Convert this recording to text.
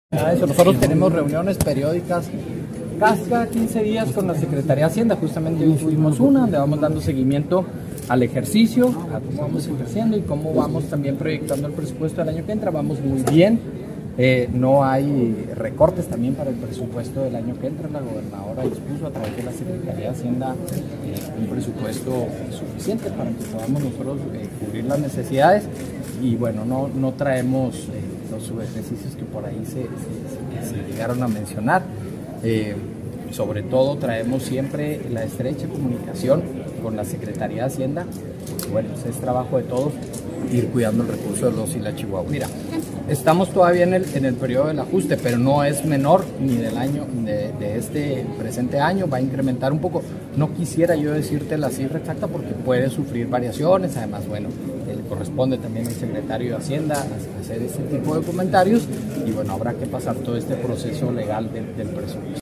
Nosotros tenemos reuniones periódicas casi cada 15 días con la Secretaría de Hacienda. Justamente hoy tuvimos una donde vamos dando seguimiento al ejercicio, a cómo vamos ejerciendo y cómo vamos también proyectando el presupuesto del año que entra. Vamos muy bien, no hay recortes también para el presupuesto del año que entra. La gobernadora dispuso a través de la Secretaría de Hacienda un presupuesto suficiente para que podamos nosotros cubrir las necesidades. Y bueno, no traemos los subejercicios que por ahí se llegaron a mencionar. Sobre todo traemos siempre la estrecha comunicación con la Secretaría de Hacienda, porque bueno, es trabajo de todos ir cuidando el recurso de los y la Chihuahua. Mira, estamos todavía en el periodo del ajuste, pero no es menor ni del año, de este presente año, va a incrementar un poco. No quisiera yo decirte la cifra exacta porque puede sufrir variaciones, además, bueno, corresponde también al secretario de Hacienda hacer ese tipo de comentarios y bueno, habrá que pasar todo este proceso legal del presupuesto.